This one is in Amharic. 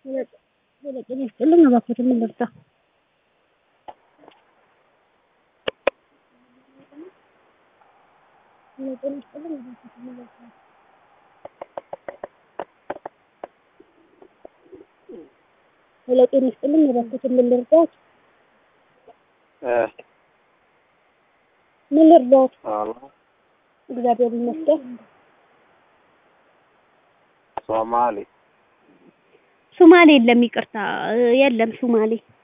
ጤና ይስጥልኝ እባክዎትን ምን ልርዳ? ጤና ይስጥልኝ እባክዎትን ምን ልርዳ? ጤና ይስጥልኝ እባክዎትን ምን ልርዳዎት? ምን ልርዳዎት? እግዚአብሔር ይመስገን። ሶማሌ ሶማሌ የለም ይቅርታ የለም ሶማሌ